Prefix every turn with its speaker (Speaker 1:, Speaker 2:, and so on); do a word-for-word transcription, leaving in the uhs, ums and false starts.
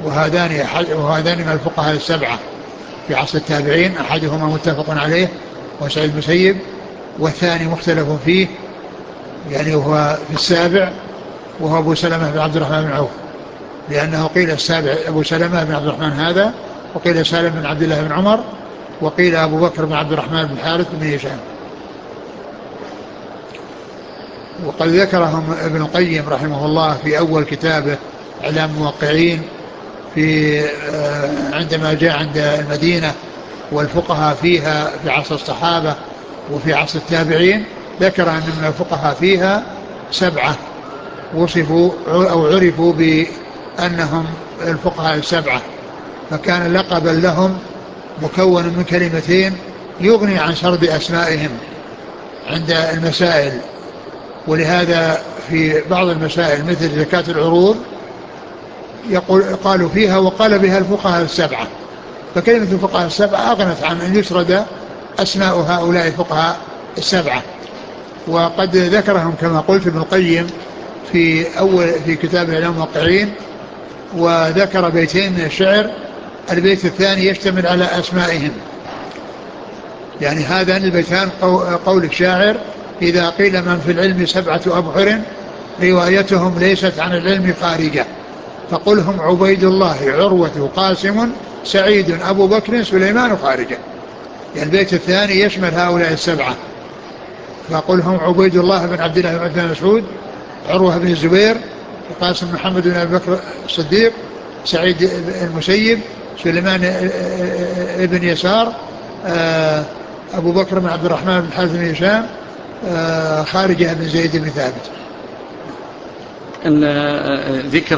Speaker 1: وهذان وهذان من الفقهاء السبعة في عصر التابعين، أحدهما متفق عليه وسعيد المسيب، والثاني مختلف فيه يعني هو في السابع وهو أبو سلمة بن عبد الرحمن بن عوف، لأنه قيل السابع أبو سلمة بن عبد الرحمن هذا، وقيل سالم بن عبد الله بن عمر، وقيل أبو بكر بن عبد الرحمن بن الحارث بن هشام. وقد ذكرهم ابن القيم رحمه الله في أول كتابه إعلام الموقعين في عندما جاء عند المدينة والفقهاء فيها في عصر الصحابة وفي عصر التابعين، ذكر أن من الفقهاء فيها سبعة وصفوا أو عرفوا بأنهم الفقهاء السبعة، فكان لقبا لهم مكون من كلمتين يغني عن سرد أسمائهم عند المسائل. ولهذا في بعض المسائل مثل زكاة العروض يقول قالوا فيها وقال بها الفقهاء السبعة، فكلمة الفقهاء السبعة أغنت عن أن يسرد أسماء هؤلاء الفقهاء السبعة. وقد ذكرهم كما قلت ابن القيم في أول في كتاب إعلام الموقعين، وذكر بيتين من الشعر، البيت الثاني يشتمل على أسمائهم، يعني هذان البيتان قول الشاعر: إذا قيل من في العلم سبعة أبحر روايتهم ليست عن العلم خارجة، فقلهم عبيد الله عروة قاسم سعيد أبو بكر سليمان خارجة. يعني البيت الثاني يشمل هؤلاء السبعة، فقلهم عبيد الله بن عبد الله بن مسعود، عروة بن الزبير، قاسم محمد بن أبي بكر الصديق، سعيد المسيب، سليمان ابن يسار، أبو بكر بن عبد الرحمن بن الحارث بن هشام، خارجة بن زيد بن ثابت.
Speaker 2: ذكر